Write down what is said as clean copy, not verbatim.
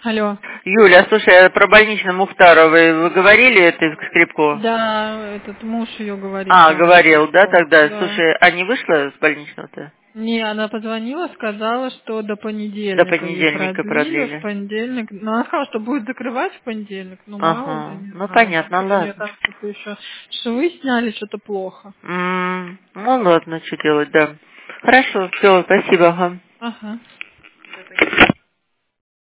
Алло. Юля, слушай, а про больничную Мухтаровой вы говорили это Скрипко? Да, этот муж ее говорит. Говорил, да, тогда? Да. Слушай, а не вышла с больничного-то? Не, она позвонила, сказала, что до понедельника. До понедельника продлили. В понедельник. Но она сказала, что будет закрывать в понедельник. Ну, мало ли, не Ну, знаю. понятно, Может, ладно. мне там что-то еще швы сняли, что-то плохо. Ну, ладно, что делать, да. Хорошо, все, спасибо, ага. Ага.